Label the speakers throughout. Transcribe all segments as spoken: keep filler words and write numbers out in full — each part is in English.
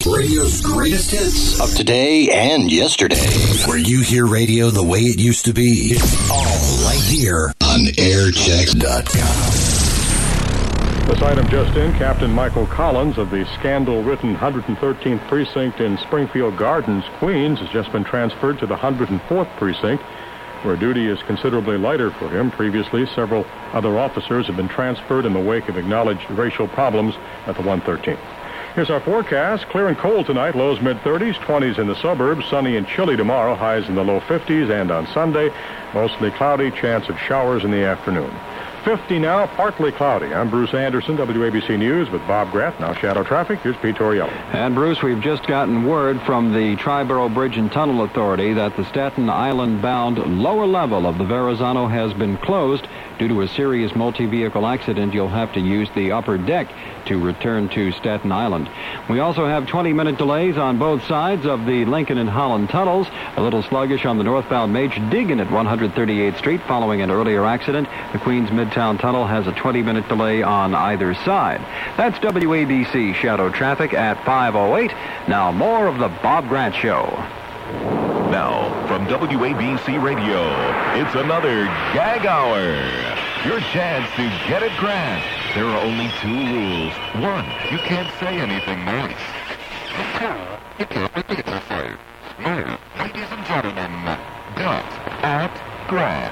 Speaker 1: Radio's greatest hits of today and yesterday. Where you hear radio the way it used to be. It's all right here on aircheck dot com.
Speaker 2: This item just in, Captain Michael Collins of the scandal-ridden one hundred thirteenth Precinct in Springfield Gardens, Queens, has just been transferred to the one hundred fourth Precinct, where duty is considerably lighter for him. Previously, several other officers have been transferred in the wake of acknowledged racial problems at the one thirteenth. Here's our forecast. Clear and cold tonight, lows mid-thirties, twenties in the suburbs, sunny and chilly tomorrow, highs in the low fifties, and on Sunday, mostly cloudy, chance of showers in the afternoon. fifty now, partly cloudy. I'm Bruce Anderson, W A B C News, with Bob Graff. Now shadow traffic. Here's Pete Torriello.
Speaker 3: And Bruce, we've just gotten word from the Triborough Bridge and Tunnel Authority that the Staten Island-bound lower level of the Verrazano has been closed due to a serious multi-vehicle accident. You'll have to use the upper deck to return to Staten Island. We also have twenty-minute delays on both sides of the Lincoln and Holland tunnels. A little sluggish on the northbound Major Deegan at one hundred thirty-eighth Street following an earlier accident. The Queens Midtown Tunnel has a twenty-minute delay on either side. That's W A B C Shadow Traffic at five oh eight. Now more of the Bob Grant Show.
Speaker 4: Now, from W A B C Radio, it's another Gag Hour. Your chance to get at Grant. There are only two rules. One, you can't say anything nice. And two, you can't repeat yourself. No, ladies and gentlemen, get at Grant.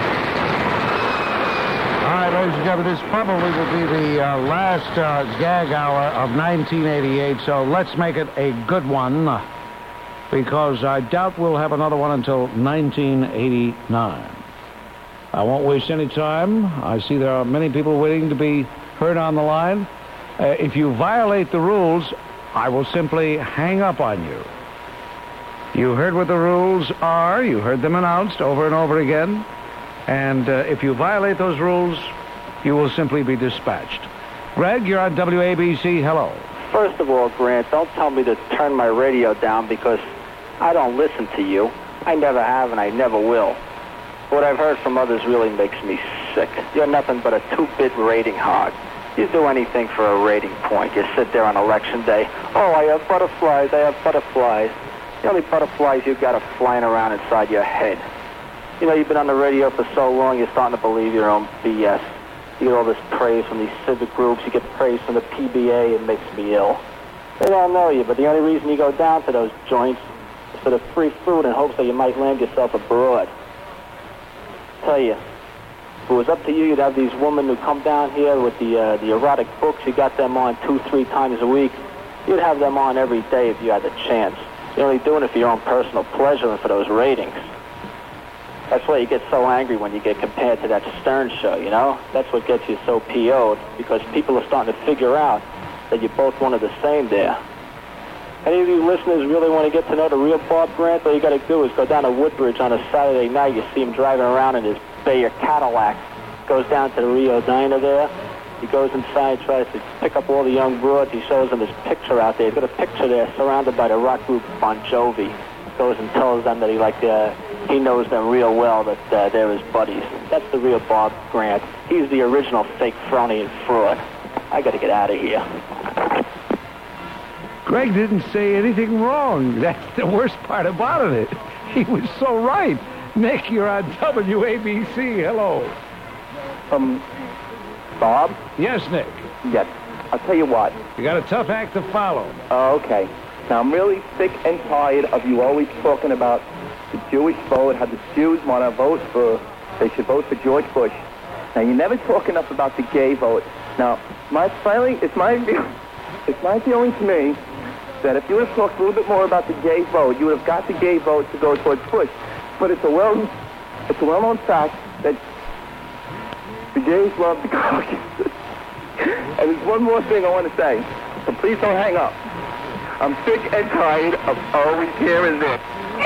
Speaker 5: All right, ladies and gentlemen, this probably will be the uh, last uh, Gag Hour of nineteen eighty-eight, so let's make it a good one, because I doubt we'll have another one until nineteen eighty-nine. I won't waste any time. I see there are many people waiting to be heard on the line. Uh, if you violate the rules, I will simply hang up on you. You heard what the rules are. You heard them announced over and over again. And uh, if you violate those rules, you will simply be dispatched. Greg, you're on W A B C. Hello.
Speaker 6: First of all, Grant, don't tell me to turn my radio down because I don't listen to you. I never have and I never will. What I've heard from others really makes me sick. You're nothing but a two-bit rating hog. You do anything for a rating point. You sit there on election day. Oh, I have butterflies. I have butterflies. The only butterflies you got are flying around inside your head. You know, you've been on the radio for so long, you're starting to believe your own B S. You get all this praise from these civic groups. You get praise from the P B A. It makes me ill. They don't know you, but the only reason you go down to those joints is for the free food in hopes that you might land yourself abroad. Tell you, if it was up to you, you'd have these women who come down here with the uh, the erotic books. You got them on two, three times a week. You'd have them on every day if you had the chance. You're only doing it for your own personal pleasure and for those ratings. That's why you get so angry when you get compared to that Stern show, you know? That's what gets you so P O'd, because people are starting to figure out that you're both one of the same there. Any of you listeners really want to get to know the real Bob Grant? All you got to do is go down to Woodbridge on a Saturday night. You see him driving around in his Bayer Cadillac. Goes down to the Rio Diner there. He goes inside, tries to pick up all the young broads. He shows them his picture out there. He's got a picture there surrounded by the rock group Bon Jovi. Goes and tells them that he like uh, he knows them real well, that uh, they're his buddies. That's the real Bob Grant. He's the original fake phony and fraud. I got to get out of here.
Speaker 5: Greg didn't say anything wrong. That's the worst part about it. He was so right. Nick, you're on W A B C. Hello.
Speaker 7: Um, Bob?
Speaker 5: Yes, Nick.
Speaker 7: Yes. I'll tell you what.
Speaker 5: You got a tough act to follow.
Speaker 7: Oh, okay. Now, I'm really sick and tired of you always talking about the Jewish vote, how the Jews want to vote for, they should vote for George Bush. Now, you never talk enough about the gay vote. Now, my finally, it's my view, it's my feeling to me that if you would have talked a little bit more about the gay vote, you would have got the gay vote to go towards Bush. But it's a well, it's a well-known fact that the gays love the caucus. And there's one more thing I want to say, so please don't hang up. I'm sick and tired of always hearing this.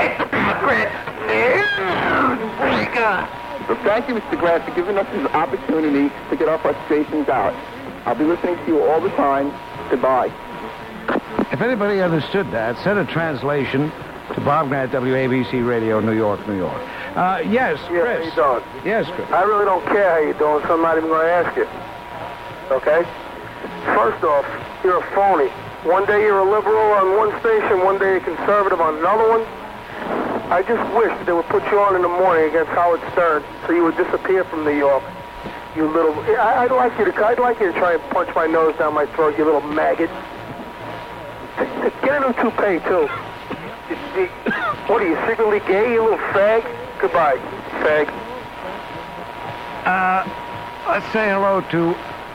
Speaker 7: So thank you, Mister Grant, for giving us this opportunity to get our frustrations out. I'll be listening to you all the time. Goodbye.
Speaker 5: If anybody understood that, send a translation to Bob Grant, W A B C Radio, New York, New York. Uh, yes,
Speaker 8: yeah,
Speaker 5: Chris.
Speaker 8: How you doing?
Speaker 5: Yes, Chris.
Speaker 8: I really don't care how you're doing, so I'm not even going to ask you. Okay? First off, you're a phony. One day you're a liberal on one station, one day a conservative on another one. I just wish they would put you on in the morning against Howard Stern, so you would disappear from New York. You little, I, I'd like you to, I'd like you to try and punch my nose down my throat, you little maggot. Get a new toupee too. What are you, secretly gay, you little fag? Goodbye, fag.
Speaker 5: Uh, let's say hello to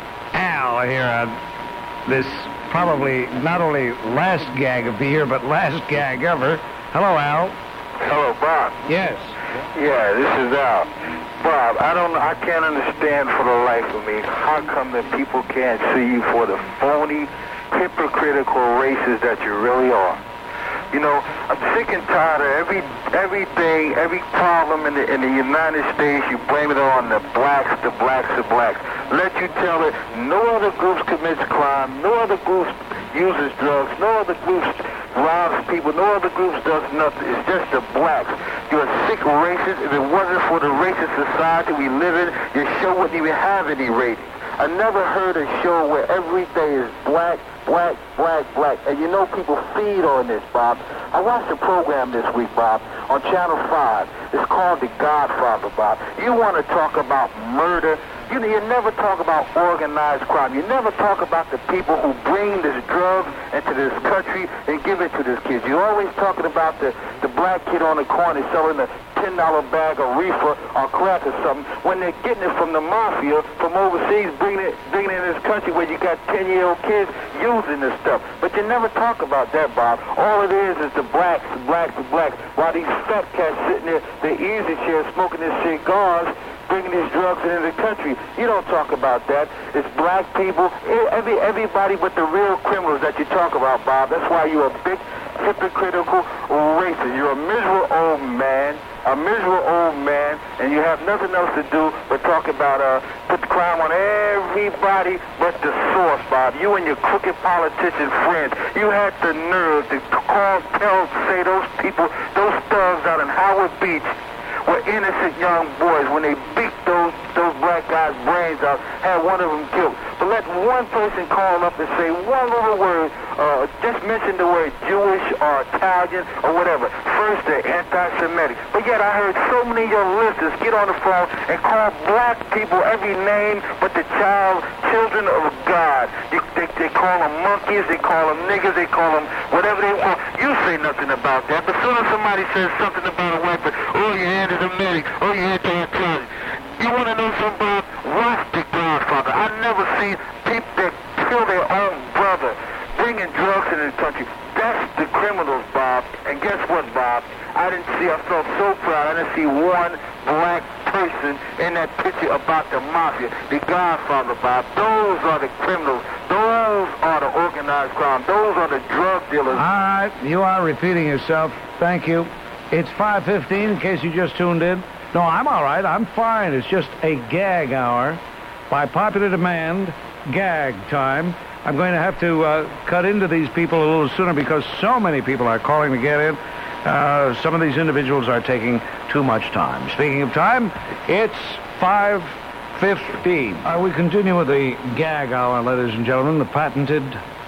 Speaker 5: Al here on this probably not only last gag of the year, but last gag ever. Hello, Al.
Speaker 9: Hello, Bob.
Speaker 5: Yes.
Speaker 9: Yeah, this is Al. Bob, I don't, I can't understand for the life of me how come that people can't see you for the phony, hypocritical racist that you really are. You know, I'm sick and tired of every everything, every problem in the in the United States. You blame it on the blacks, the blacks, the blacks. Let you tell it. No other groups commits crime. No other groups uses drugs. No other groups robs people. No other groups does nothing. It's just the blacks. You're a sick racist. If it wasn't for the racist society we live in, your show wouldn't even have any ratings. I never heard a show where everything is black, black, black, black. And you know people feed on this, Bob. I watched a program this week, Bob, on Channel five. It's called The Godfather, Bob. You want to talk about murder. You know, you never talk about organized crime. You never talk about the people who bring this drug into this country and give it to these kids. You're always talking about the, the black kid on the corner selling the ten dollar bag of reefer or crack or something when they're getting it from the mafia from overseas, bringing it, bringing it in this country where you got ten-year-old kids using this stuff. But you never talk about that, Bob. All it is is the blacks, the blacks, the blacks. While these fat cats sitting there, their easy chairs, smoking their cigars, bringing these drugs into the country. You don't talk about that. It's black people, every everybody but the real criminals that you talk about, Bob. That's why you're a big hypocritical racist. You're a miserable old man, a miserable old man, and you have nothing else to do but talk about, uh, put the crime on everybody but the source, Bob. You and your crooked politician friends, you had the nerve to call, tell, say those people, those thugs out in Howard Beach were innocent young boys when they beat those those black guys' brains out, had one of them killed. But let one person call up and say one little word, uh, just mention the word Jewish or Italian or whatever. First, they're anti-Semitic. But yet I heard so many of your listeners get on the phone and call black people every name but the child, children of God. You, they, they call them monkeys, they call them niggas, they call them whatever they want. You say nothing about that. But soon as somebody says something about a white person, oh, your hand is a medic, oh, your anti-Italian. You want to know something? Watch The Godfather. I've never seen people that kill their own brother, bringing drugs into the country. That's the criminals, Bob. And guess what, Bob? I didn't see, I felt so proud. I didn't see one black person in that picture about the mafia. The Godfather, Bob. Those are the criminals. Those are the organized crime. Those are the drug dealers.
Speaker 5: All right, you are repeating yourself. Thank you. It's five fifteen, in case you just tuned in. No, I'm all right. I'm fine. It's just a gag hour. By popular demand, gag time. I'm going to have to uh, cut into these people a little sooner because so many people are calling to get in. Uh, some of these individuals are taking too much time. Speaking of time, it's five fifteen. Uh, we continue with the gag hour, ladies and gentlemen, the patented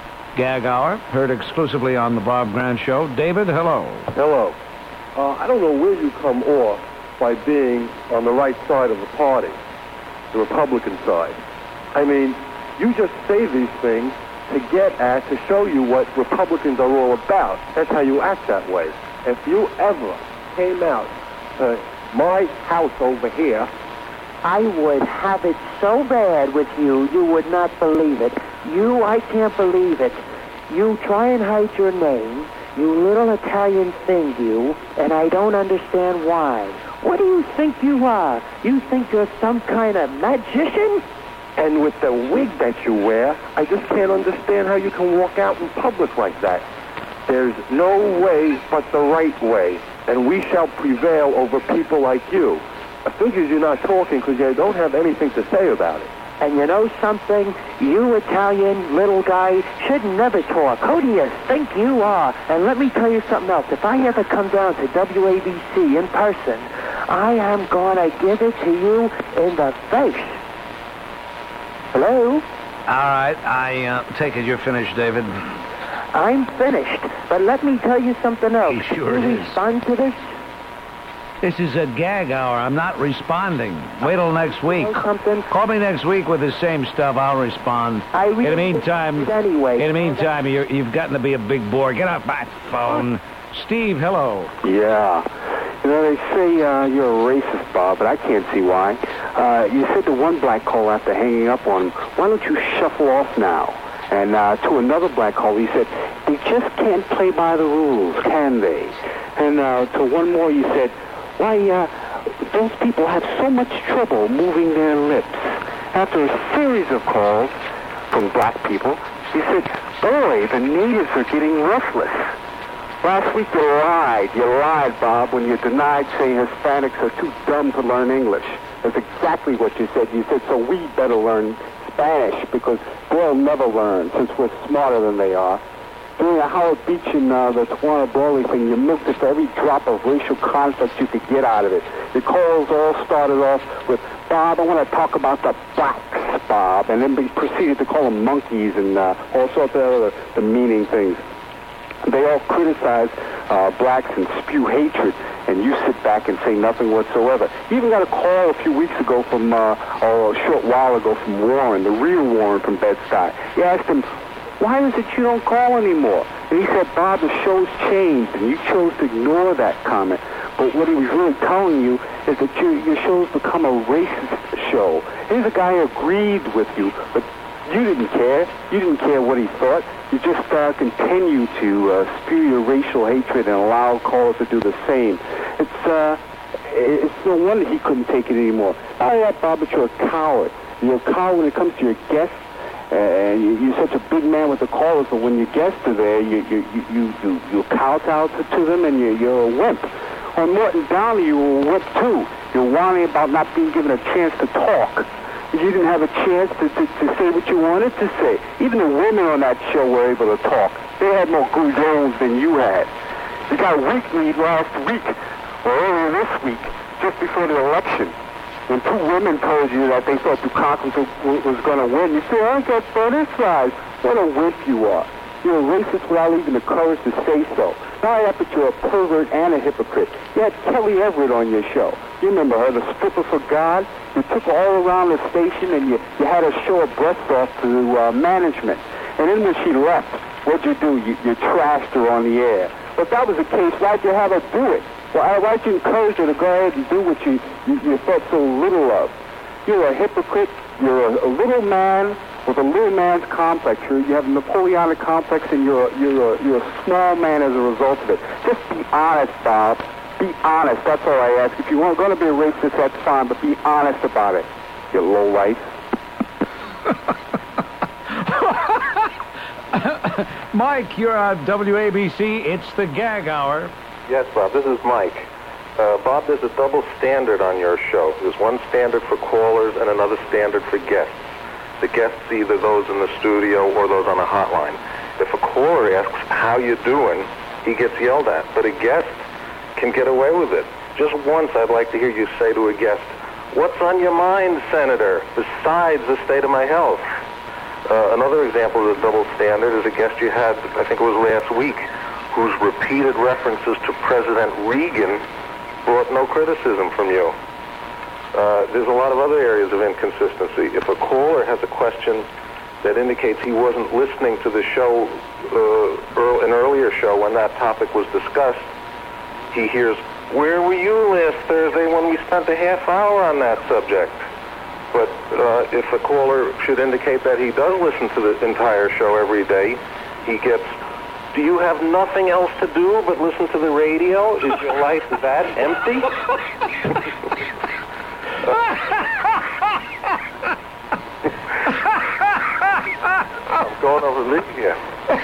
Speaker 5: gag hour, heard exclusively on the Bob Grant Show. David, hello.
Speaker 10: Hello. Uh, I don't know where you come off by being on the right side of the party, the Republican side. I mean, you just say these things to get at, to show you what Republicans are all about. That's how you act that way. If you ever came out to my house over here,
Speaker 11: I would have it so bad with you, you would not believe it. You, I can't believe it. You try and hide your name, you little Italian thing, you, and I don't understand why. What do you think you are? You think you're some kind of magician?
Speaker 10: And with the wig that you wear, I just can't understand how you can walk out in public like that. There's no way but the right way, and we shall prevail over people like you. I figure you're not talking because you don't have anything to say about it.
Speaker 11: And you know something? You Italian little guy should never talk. Who do you think you are? And let me tell you something else. If I ever come down to W A B C in person, I am going to give it to you in the face. Hello?
Speaker 5: All right. I uh, take it you're finished, David.
Speaker 11: I'm finished. But let me tell you something else.
Speaker 5: He sure
Speaker 11: Can you
Speaker 5: is.
Speaker 11: respond to this?
Speaker 5: This is a gag hour. I'm not responding. Wait till next week.
Speaker 11: Something.
Speaker 5: Call me next week with the same stuff. I'll respond.
Speaker 11: I really
Speaker 5: in the meantime,
Speaker 11: anyway.
Speaker 5: In the meantime, you're, you've gotten to be a big bore. Get off my phone. Steve, hello.
Speaker 12: Yeah. You know, they say uh, you're a racist, Bob, but I can't see why. Uh, you said to one black caller after hanging up on him, why don't you shuffle off now? And uh, to another black caller, you said, they just can't play by the rules, can they? And uh, to one more, you said, why, uh, those people have so much trouble moving their lips. After a series of calls from black people, you said, boy, the natives are getting restless. Last week you lied. You lied, Bob, when you denied saying Hispanics are too dumb to learn English. That's exactly what you said. You said, so we better learn Spanish because they'll never learn since we're smarter than they are. During the Howard Beach and uh, the Tawana Brawley thing, you milked it for every drop of racial conflict you could get out of it. The calls all started off with, Bob, I want to talk about the blacks, Bob, and then we proceeded to call them monkeys and uh, all sorts of other demeaning things. They all criticize uh, blacks and spew hatred, and you sit back and say nothing whatsoever. You even got a call a few weeks ago from, uh, or a short while ago from Warren, the real Warren from Bed-Stuy. You asked him, why is it you don't call anymore? And he said, Bob, the show's changed, and you chose to ignore that comment. But what he was really telling you is that you, your show's become a racist show. Here's a guy who agreed with you, but you didn't care. You didn't care what he thought. You just uh, continue to uh, spew your racial hatred and allow callers to do the same. It's uh, it's no wonder he couldn't take it anymore. Not only that, Bob, but you're a coward. You're a coward when it comes to your guests. And you, you're such a big man with the callers, but when your guests are there, you you you you, you, you kowtow to, to them, and you, you're a wimp. On Morton Downey, you were a wimp too. You're whining about not being given a chance to talk. You didn't have a chance to, to, to say what you wanted to say. Even the women on that show were able to talk. They had more guzons than you had. You got a weak lead last week, or earlier this week, just before the election. When two women told you that they thought Dukakis was going to win, you said, I got criticized. What a wimp you are. You're a racist without even the courage to say so. Not only that, but you're a pervert and a hypocrite. You had Kelly Everett on your show. You remember her, the stripper for God? You took her all around the station and you, you had her show her breast off to uh, management. And then when she left, what'd you do? You, you trashed her on the air. But if that was the case, why'd you have her do it? Well, why'd you encourage her to go ahead and do what you, you, you thought so little of? You're a hypocrite. You're a, a little man with a little man's complex. You're, you have a Napoleonic complex, and you're a, you're, a, you're a small man as a result of it. Just be honest, Bob. Be honest. That's all I ask. If you weren't going to be a racist, that's fine, but be honest about it, you lowlife.
Speaker 5: Mike, you're on W A B C. It's the gag hour.
Speaker 13: Yes, Bob, this is Mike. Uh, Bob, there's a double standard on your show. There's one standard for callers and another standard for guests. The guests, either those in the studio or those on a hotline. If a caller asks, how you doing, he gets yelled at. But a guest can get away with it. Just once I'd like to hear you say to a guest, what's on your mind, Senator, besides the state of my health? Uh, another example of the double standard is a guest you had, I think it was last week, whose repeated references to President Reagan brought no criticism from you. Uh, there's a lot of other areas of inconsistency. If a caller has a question that indicates he wasn't listening to the show, uh, early, an earlier show when that topic was discussed, he hears, where were you last Thursday when we spent a half hour on that subject? But uh, if a caller should indicate that he does listen to the entire show every day, he gets, do you have nothing else to do but listen to the radio? Is your life that empty? I'm going over this here.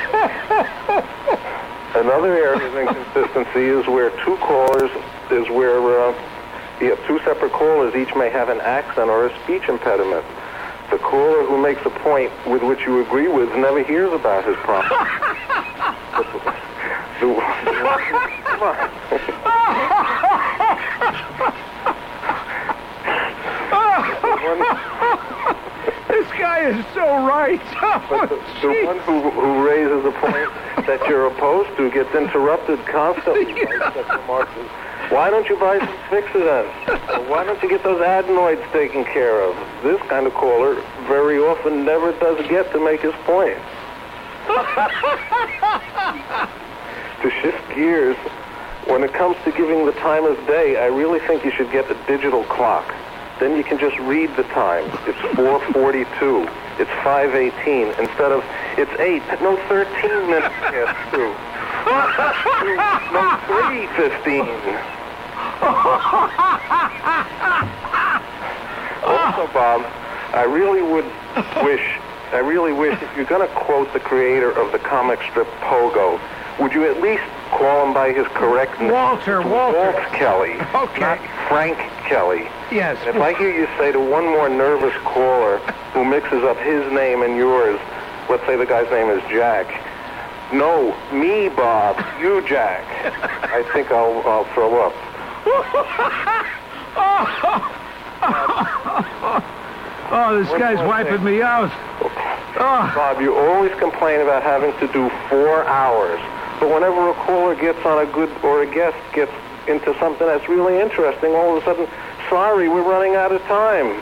Speaker 13: Another area of inconsistency is where two callers, is where uh, you have two separate callers, each may have an accent or a speech impediment. The caller who makes a point with which you agree with never hears about his problem. the, the, come on.
Speaker 5: This guy is so right. Oh,
Speaker 13: but the, the one who, who raises a point that you're opposed to gets interrupted constantly by such remarks as, why don't you buy some Fixodent? Or why don't you get those adenoids taken care of? This kind of caller very often never does get to make his point. To shift gears, when it comes to giving the time of day, I really think you should get a digital clock. Then you can just read the time. It's four forty-two. It's five eighteen. Instead of, it's eight. No, thirteen minutes past two. No, three fifteen. Also, Bob, I really would wish, I really wish, if you're going to quote the creator of the comic strip Pogo, would you at least call him by his correct name?
Speaker 5: Walter, Walter.
Speaker 13: Walt Kelly.
Speaker 5: Okay.
Speaker 13: Not Frank Kelly.
Speaker 5: Yes.
Speaker 13: And if I hear you say to one more nervous caller who mixes up his name and yours, let's say the guy's name is Jack. No, me, Bob. You, Jack. I think I'll, I'll throw up.
Speaker 5: Oh, this guy's wiping me out.
Speaker 13: Oh. Bob, you always complain about having to do four hours. But whenever a caller gets on a good, or a guest gets into something that's really interesting, all of a sudden, sorry, we're running out of time.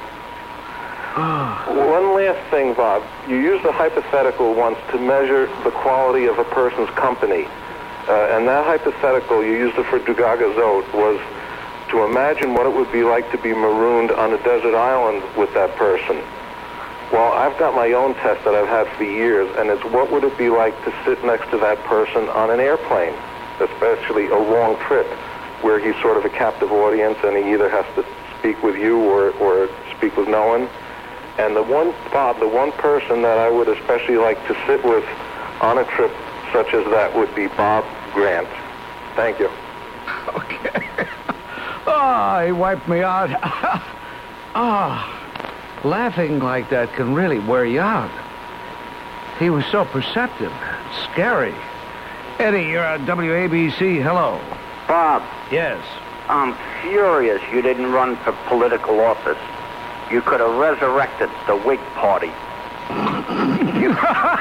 Speaker 13: One last thing, Bob. You used a hypothetical once to measure the quality of a person's company. Uh, and that hypothetical, you used it for Dugaga Zot, was to imagine what it would be like to be marooned on a desert island with that person. Well, I've got my own test that I've had for years, and it's what would it be like to sit next to that person on an airplane, especially a long trip, where he's sort of a captive audience and he either has to speak with you or, or speak with no one. And the one, Bob, the one person that I would especially like to sit with on a trip such as that would be Bob Grant. Thank you.
Speaker 5: Okay. Oh, he wiped me out. Oh, laughing like that can really wear you out. He was so perceptive, scary. Eddie, you're on W A B C. Hello.
Speaker 14: Bob.
Speaker 5: Yes.
Speaker 14: I'm furious you didn't run for political office. You could have resurrected the Whig Party. You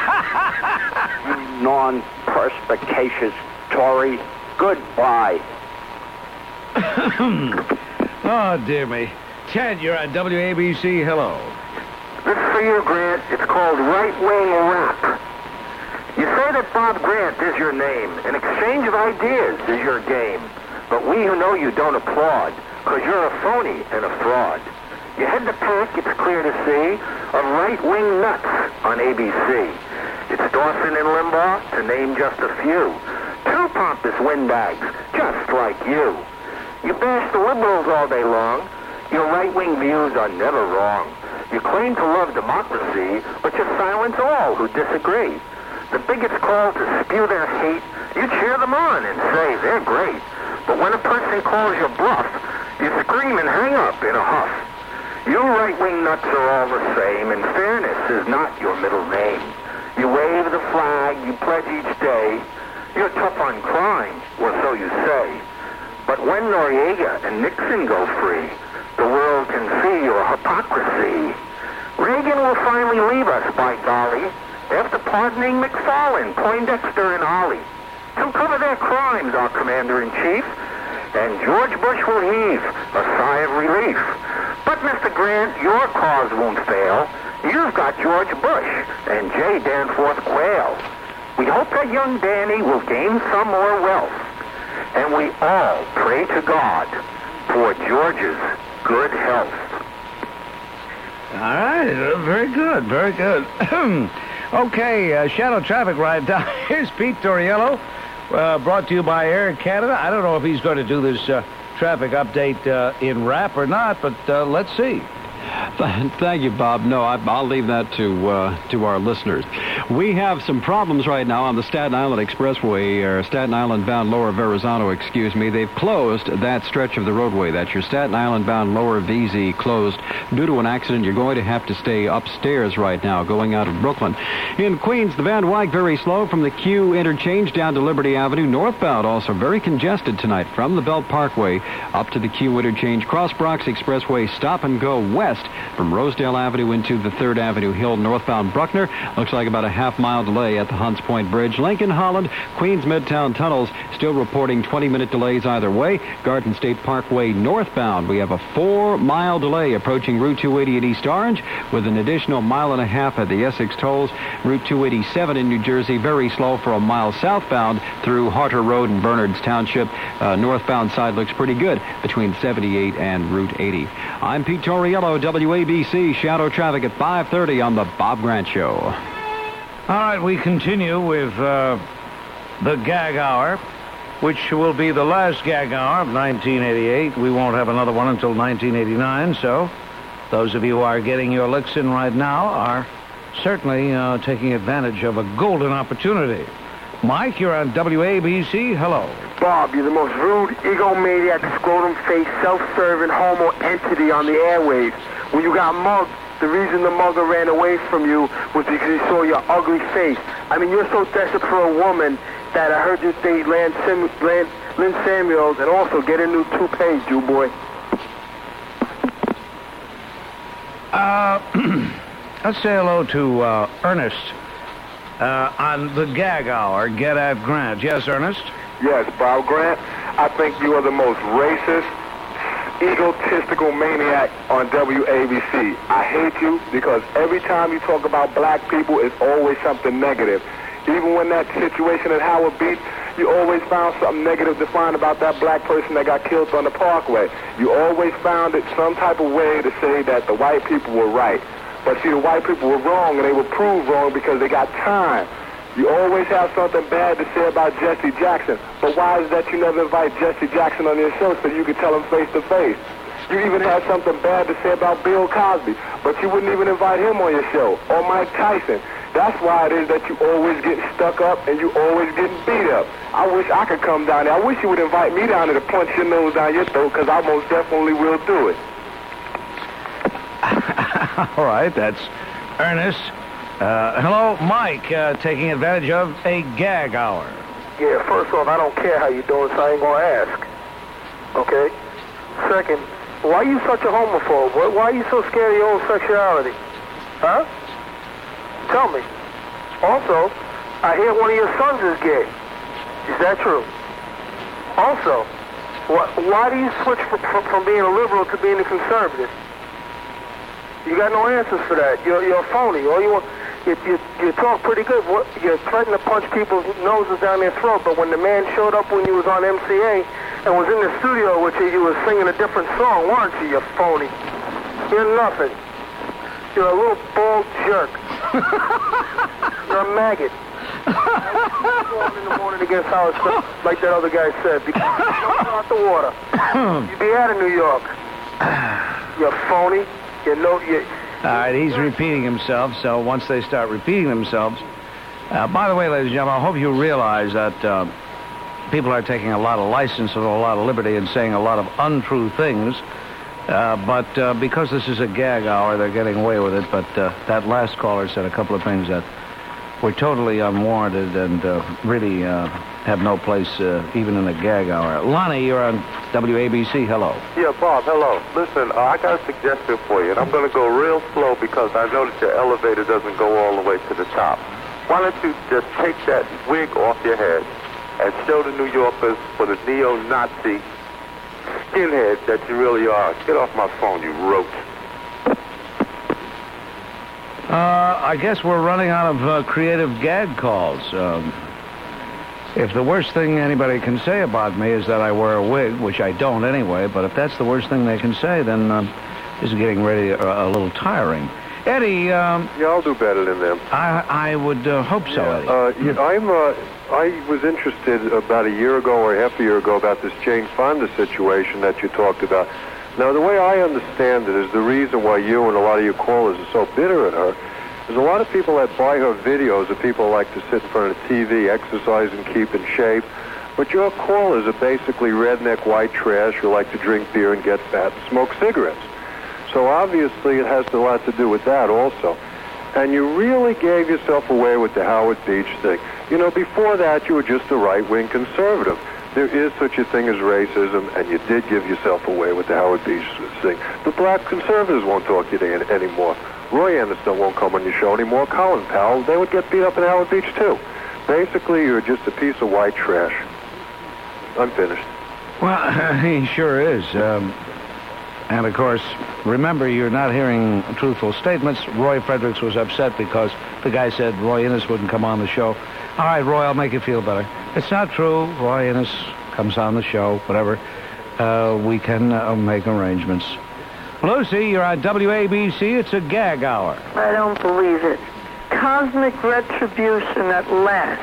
Speaker 14: non-perspicacious Tory. Goodbye.
Speaker 5: Oh, dear me. Ted, you're on W A B C. Hello.
Speaker 9: This is for you, Grant. It's called right-wing rap. You say that Bob Grant is your name. An exchange of ideas is your game. But we who know you don't applaud, because you're a phony and a fraud. You head the pack, it's clear to see, of right-wing nuts on A B C. It's Dawson and Limbaugh, to name just a few. Two pompous windbags, just like you. You bash the liberals all day long. Your right-wing views are never wrong. You claim to love democracy, but you silence all who disagree. The bigots call to spew their hate. You cheer them on and say they're great. But when a person calls you bluff, you scream and hang up in a huff. You right-wing nuts are all the same, and fairness is not your middle name. You wave the flag, you pledge each day. You're tough on crime, or so you say. But when Noriega and Nixon go free, the world can see your hypocrisy. Reagan will finally leave us, by golly, after pardoning McFarlane, Poindexter, and Ollie. To cover their crimes, our commander-in-chief, and George Bush will heave a sigh of relief. But, Mister Grant, your cause won't fail. You've got George Bush and J. Danforth Quayle. We hope that young Danny will gain some more wealth. And we all pray to God for George's good health.
Speaker 5: All right. uh, Very good. Very good. Okay, uh, Shadow Traffic Ride down. Here's Pete Torriello, uh, brought to you by Air Canada. I don't know if he's going to do this uh, traffic update uh, in rap or not, but uh, let's see.
Speaker 3: Thank you, Bob. No, I, I'll leave that to uh, to our listeners. We have some problems right now on the Staten Island Expressway, or Staten Island bound Lower Verrazano, excuse me. They've closed that stretch of the roadway. That's your Staten Island bound Lower V Z closed due to an accident. You're going to have to stay upstairs right now going out of Brooklyn. In Queens, the Van Wyck very slow from the Q interchange down to Liberty Avenue. Northbound also very congested tonight from the Belt Parkway up to the Q interchange. Cross Bronx Expressway stop and go west from Rosedale Avenue into the third Avenue Hill northbound Bruckner. Looks like about a half mile delay at the Hunts Point Bridge. Lincoln Holland, Queens Midtown tunnels still reporting twenty minute delays either way. Garden State Parkway northbound, we have a four mile delay approaching Route two eighty at East Orange, with an additional mile and a half at the Essex tolls. Route two eighty-seven in New Jersey, very slow for a mile southbound through Harter Road and Bernards Township. Uh, northbound side looks pretty good between seventy-eight and Route eighty. I'm Pete Torriello, W A B C. Shadow traffic at five thirty on the Bob Grant Show.
Speaker 5: All right, we continue with uh, the gag hour, which will be the last gag hour of nineteen eighty-eight. We won't have another one until nineteen eighty-nine, so those of you who are getting your licks in right now are certainly uh, taking advantage of a golden opportunity. Mike, you're on W A B C. Hello.
Speaker 8: Bob, you're the most rude, egomaniac, scrotum-faced, self-serving homo entity on the airwaves. When you got mugged, the reason the mugger ran away from you was because he saw your ugly face. I mean, you're so desperate for a woman that I heard you date Lynn, Sim- Lynn, Lynn Samuels and also get a new toupee, Jew boy.
Speaker 5: Uh, let's say hello to uh, Ernest uh, on the gag hour. Get at Grant. Yes, Ernest?
Speaker 13: Yes, Bob Grant. I think you are the most racist, egotistical maniac on W A B C. I hate you because every time you talk about black people, it's always something negative. Even when that situation at Howard Beach, you always found something negative to find about that black person that got killed on the Parkway. You always found it some type of way to say that the white people were right. But see, the white people were wrong, and they were proved wrong because they got time. You always have something bad to say about Jesse Jackson. But why is it that you never invite Jesse Jackson on your show so you could tell him face to face? You even had something bad to say about Bill Cosby, but you wouldn't even invite him on your show, or Mike Tyson. That's why it is that you always getting stuck up and you always getting beat up. I wish I could come down there. I wish you would invite me down there to punch your nose down your throat, because I most definitely will do it.
Speaker 5: All right, that's Ernest. Uh, hello, Mike, uh, taking advantage of a gag hour.
Speaker 8: Yeah, first off, I don't care how you're doing, so I ain't gonna ask. Okay? Second, why are you such a homophobe? Why why are you so scared of your own sexuality? Huh? Tell me. Also, I hear one of your sons is gay. Is that true? Also, wh why do you switch from, from, from being a liberal to being a conservative? You got no answers for that. You're, you're a phony. All you want, you, you, you talk pretty good. You threaten to punch people's noses down their throat, but when the man showed up when you was on M C A and was in the studio with you, you was singing a different song, weren't you, you phony? You're nothing. You're a little bald jerk. You're a maggot. In the morning against Howard Stern, like that other guy said, because you don't go out the water. You'd be out of New York. You're phony. You know, you...
Speaker 5: All right, he's repeating himself, so once they start repeating themselves... Uh, by the way, ladies and gentlemen, I hope you realize that uh, people are taking a lot of license and a lot of liberty and saying a lot of untrue things. Uh, but uh, because this is a gag hour, they're getting away with it. But uh, that last caller said a couple of things that were totally unwarranted and uh, really uh, have no place uh, even in a gag hour. Lonnie, you're on W A B C. Hello.
Speaker 13: Yeah, Bob, hello. Listen, uh, I got a suggestion for you, and I'm going to go real slow because I know that your elevator doesn't go all the way to the top. Why don't you just take that wig off your head and show the New Yorkers for the neo-Nazi skinhead that you really are. Get off my phone, you roach.
Speaker 5: Uh, I guess we're running out of uh, creative gag calls. Um, if the worst thing anybody can say about me is that I wear a wig, which I don't anyway, but if that's the worst thing they can say, then um, this is getting ready uh, a little tiring. Eddie, um...
Speaker 10: Yeah, I'll do better than them.
Speaker 5: I I would uh, hope so,
Speaker 10: yeah,
Speaker 5: Eddie.
Speaker 10: Uh, you know, I'm, uh, I was interested about a year ago or half a year ago about this Jane Fonda situation that you talked about. Now, the way I understand it is the reason why you and a lot of your callers are so bitter at her is a lot of people that buy her videos are people who like to sit in front of the T V, exercise and keep in shape. But your callers are basically redneck white trash who like to drink beer and get fat and smoke cigarettes. So obviously it has a lot to do with that also. And you really gave yourself away with the Howard Beach thing. You know, before that, you were just a right-wing conservative. There is such a thing as racism, and you did give yourself away with the Howard Beach thing. The black conservatives won't talk to you any- anymore. Roy Anderson won't come on your show anymore. Colin Powell, they would get beat up in Howard Beach, too. Basically, you're just a piece of white trash. I'm finished.
Speaker 5: Well, he sure is. Um, and, of course, remember, you're not hearing truthful statements. Roy Fredericks was upset because the guy said Roy Innes wouldn't come on the show. All right, Roy, I'll make you feel better. It's not true. Roy Innes comes on the show, whatever. Uh, we can uh, make arrangements. Lucy, you're on W A B C. It's a gag hour.
Speaker 15: I don't believe it. Cosmic retribution at last.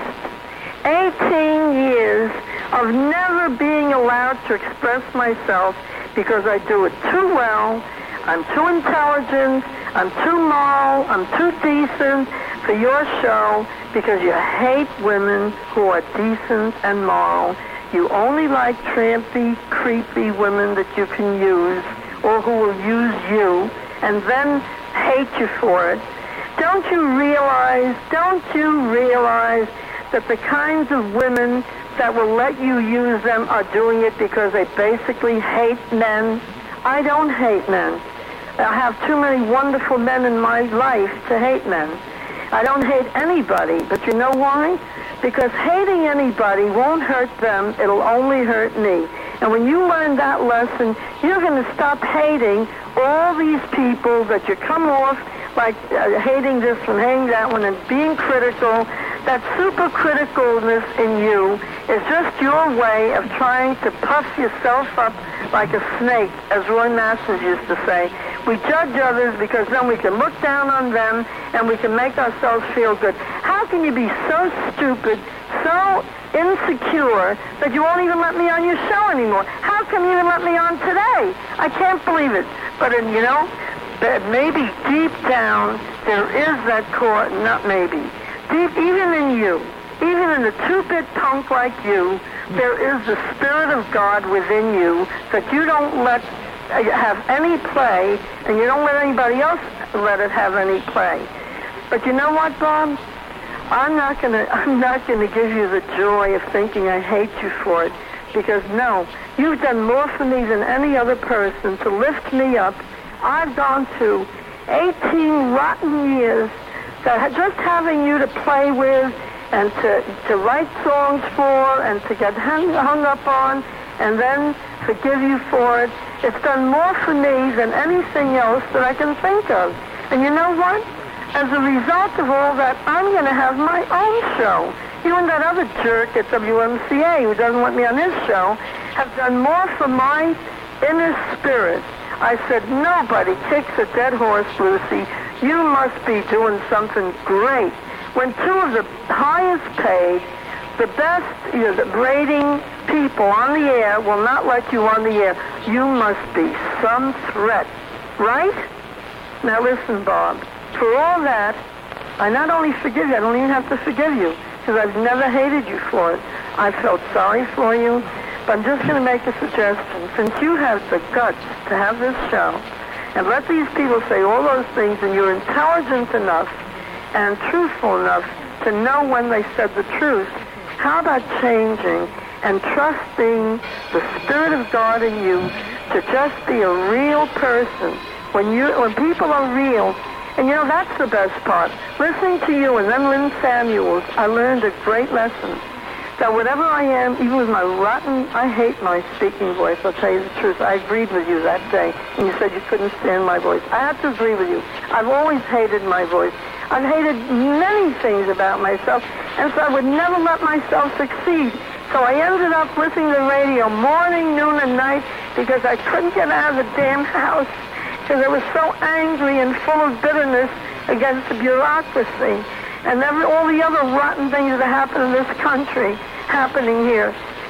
Speaker 15: eighteen years of never being allowed to express myself because I do it too well. I'm too intelligent. I'm too moral. I'm too decent for your show because you hate women who are decent and moral. You only like trampy, creepy women that you can use or who will use you and then hate you for it. Don't you realize, don't you realize that the kinds of women that will let you use them are doing it because they basically hate men? I don't hate men. I have too many wonderful men in my life to hate men. I don't hate anybody, but you know why? Because hating anybody won't hurt them, it'll only hurt me. And when you learn that lesson, you're going to stop hating all these people that you come off like uh, hating this one, hating that one, and being critical. That super criticalness in you is just your way of trying to puff yourself up like a snake, as Roy Masters used to say. We judge others because then we can look down on them and we can make ourselves feel good. How can you be so stupid, so insecure, that you won't even let me on your show anymore? How come you even let me on today? I can't believe it. But, uh, you know, maybe deep down there is that core, not maybe. Deep, even in you, even in a two-bit punk like you, there is the Spirit of God within you that you don't let have any play, and you don't let anybody else let it have any play. But you know what, Bob? I'm not gonna. I'm not gonna give you the joy of thinking I hate you for it, because no, you've done more for me than any other person to lift me up. I've gone to eighteen rotten years that just having you to play with and to to write songs for and to get hung, hung up on and then forgive you for it. It's done more for me than anything else that I can think of. And you know what? As a result of all that, I'm going to have my own show. You and that other jerk at W M C A who doesn't want me on his show have done more for my inner spirit. I said, nobody kicks a dead horse, Lucy. You must be doing something great. When two of the highest paid, the best, you know, the rating people on the air will not let you on the air, you must be some threat, right? Now listen, Bob. For all that, I not only forgive you, I don't even have to forgive you, because I've never hated you for it. I felt sorry for you, but I'm just going to make a suggestion. Since you have the guts to have this show, and let these people say all those things, and you're intelligent enough and truthful enough to know when they said the truth, how about changing and trusting the Spirit of God in you to just be a real person? When you, when people are real, and you know, that's the best part. Listening to you and then Lynn Samuels, I learned a great lesson. That whatever I am, even with my rotten, I hate my speaking voice, I'll tell you the truth. I agreed with you that day, and you said you couldn't stand my voice. I have to agree with you. I've always hated my voice. I've hated many things about myself, and so I would never let myself succeed. So I ended up listening to the radio morning, noon, and night because I couldn't get out of the damn house because I was so angry and full of bitterness against the bureaucracy and every, all the other rotten things that happen in this country happening here.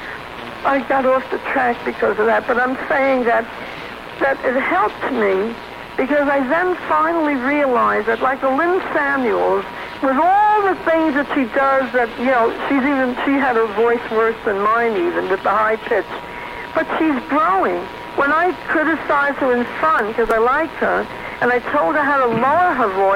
Speaker 15: I got off the track because of that, but I'm saying that that it helped me because I then finally realized that, like a Lynn Samuels, with all the things that she does, that, you know, she's even, she had her voice worse than mine even, with the high pitch, but she's growing. When I criticized her in fun, because I liked her, and I told her how to lower her voice,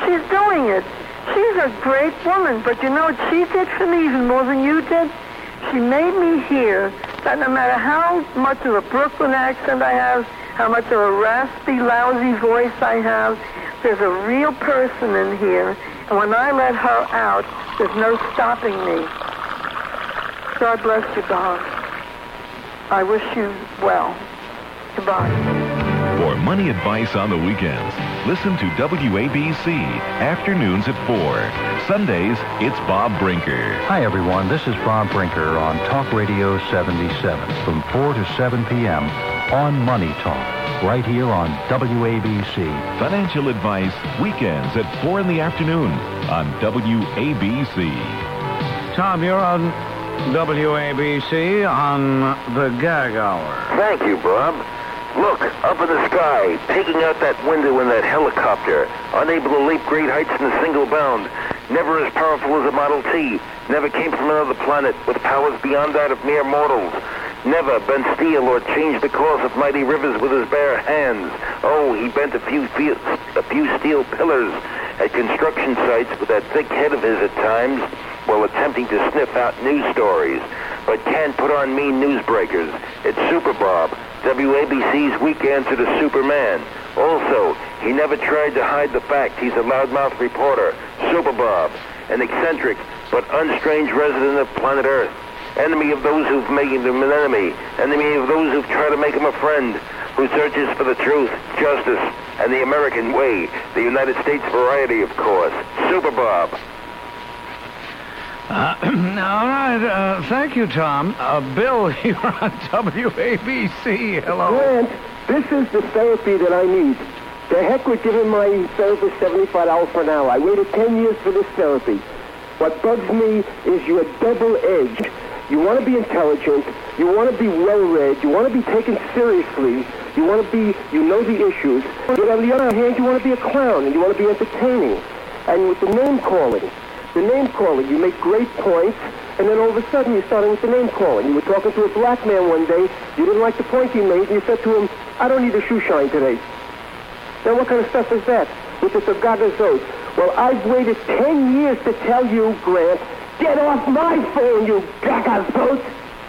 Speaker 15: She's doing it. She's a great woman, but you know what she did for me even more than you did? She made me hear that no matter how much of a Brooklyn accent I have, how much of a raspy, lousy voice I have, there's a real person in here, and when I let her out, there's no stopping me. God bless you, Bob. I wish you well. Goodbye.
Speaker 4: For money advice on the weekends, listen to W A B C Afternoons at four. Sundays, it's Bob Brinker.
Speaker 16: Hi, everyone. This is Bob Brinker on Talk Radio seventy-seven from four to seven p.m. on Money Talk, right here on W A B C.
Speaker 4: Financial advice, weekends at four in the afternoon on W A B C.
Speaker 5: Tom, you're on W A B C on the Gag Hour.
Speaker 17: Thank you, Bob. Look, up in the sky, peeking out that window in that helicopter, unable to leap great heights in a single bound, never as powerful as a Model T, never came from another planet with powers beyond that of mere mortals, never bent steel or changed the course of mighty rivers with his bare hands. Oh, he bent a few, fe- a few steel pillars at construction sites with that thick head of his at times, while attempting to sniff out news stories, but can't put on mean newsbreakers. It's Super Bob, W A B C's weak answer to Superman. Also, he never tried to hide the fact he's a loudmouth reporter. Super Bob, an eccentric but unstrange resident of planet Earth, enemy of those who've made him an enemy, enemy of those who've tried to make him a friend, who searches for the truth, justice, and the American way, the United States variety, of course. Super Bob.
Speaker 5: Uh, all right. Uh, thank you, Tom. Uh, Bill, you're on W A B C. Hello.
Speaker 18: Grant, this is the therapy that I need. The heck with giving my therapist seventy-five dollars per hour. I waited ten years for this therapy. What bugs me is you're double-edged. You want to be intelligent. You want to be well-read. You want to be taken seriously. You want to be, you know the issues. But on the other hand, you want to be a clown, and you want to be entertaining. And with the name-calling, the name-calling, you make great points, and then all of a sudden you're starting with the name-calling. You were talking to a black man one day, you didn't like the point he made, and you said to him, I don't need a shoe shine today. Now what kind of stuff is that? With the Tagazos. Well, I've waited ten years to tell you, Grant, get off my phone, you Gagazos!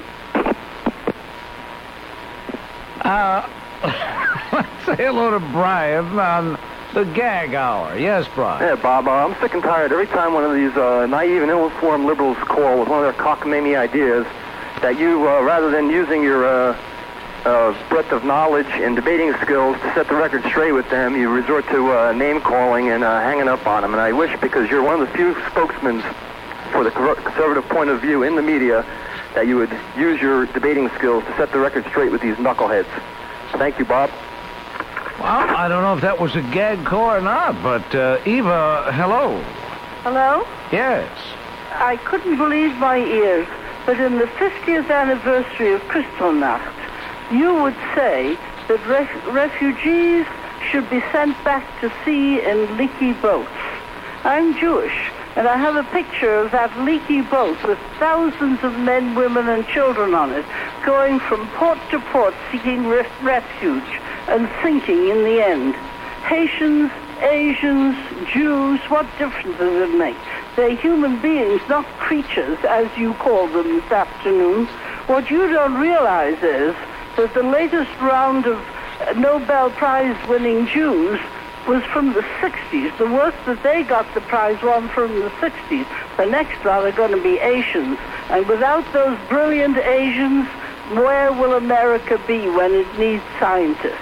Speaker 5: Uh, let's say hello to Brian on the Gag Hour. Yes, Brian.
Speaker 19: Yeah, Bob, uh, I'm sick and tired. Every time one of these uh, naive and ill-informed liberals call with one of their cockamamie ideas, that you, uh, rather than using your uh, uh, breadth of knowledge and debating skills to set the record straight with them, you resort to uh, name-calling and uh, hanging up on them. And I wish, because you're one of the few spokesmen for the conservative point of view in the media, that you would use your debating skills to set the record straight with these knuckleheads. Thank you, Bob.
Speaker 5: Well, I don't know if that was a gag call or not, but uh, Eva, hello.
Speaker 15: Hello?
Speaker 5: Yes.
Speaker 15: I couldn't believe my ears, but in the fiftieth anniversary of Kristallnacht, you would say that ref- refugees should be sent back to sea in leaky boats. I'm Jewish, and I have a picture of that leaky boat with thousands of men, women, and children on it, going from port to port seeking ref- refuge and sinking in the end. Haitians, Asians, Jews, what difference does it make? They're human beings, not creatures, as you call them this afternoon. What you don't realize is that the latest round of Nobel Prize-winning Jews was from the sixties. The worst that they got the prize won from the sixties. The next round are going to be Asians. And without those brilliant Asians, where will America be when it needs scientists?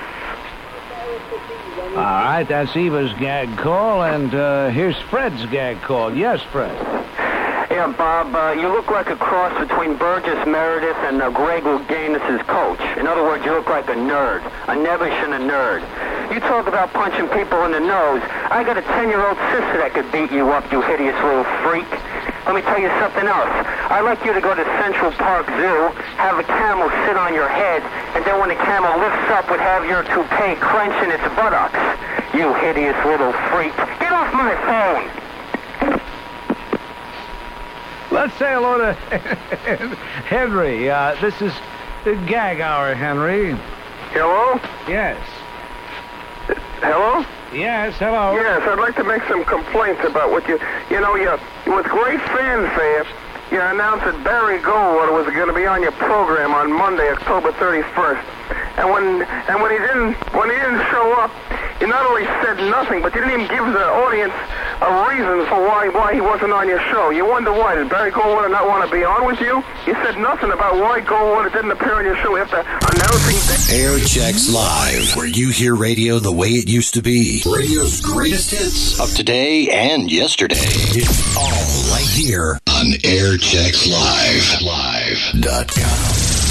Speaker 5: All right, that's Eva's gag call, and uh, here's Fred's gag call. Yes, Fred.
Speaker 20: Yeah, Bob, uh, you look like a cross between Burgess Meredith and uh, Greg Louganis' coach. In other words, you look like a nerd, a nebbish and a nerd. You talk about punching people in the nose. I got a ten-year-old sister that could beat you up, you hideous little freak. Let me tell you something else. I'd like you to go to Central Park Zoo, have a camel sit on your head, and then when the camel lifts up, would have your toupee clenching its buttocks. You hideous little freak. Get off my phone!
Speaker 5: Let's say hello to Henry. Uh, this is the Gag Hour, Henry.
Speaker 19: Hello?
Speaker 5: Yes.
Speaker 19: Hello?
Speaker 5: Yes, hello.
Speaker 8: Yes, I'd like to make some complaints about what you, you know, you, with great fanfare, you announced that Barry Goldwater was going to be on your program on Monday, October thirty-first. And when and when he didn't when he didn't show up, you not only said nothing, but you didn't even give the audience a reason for why why he wasn't on your show. You wonder why. Did Barry Goldwater not want to be on with you? You said nothing about why Goldwater didn't appear on your show after announcing that.
Speaker 1: Air Checks Live, where you hear radio the way it used to be. Radio's greatest hits of today and yesterday. It's all right here on Air Checks Live. Live dot com.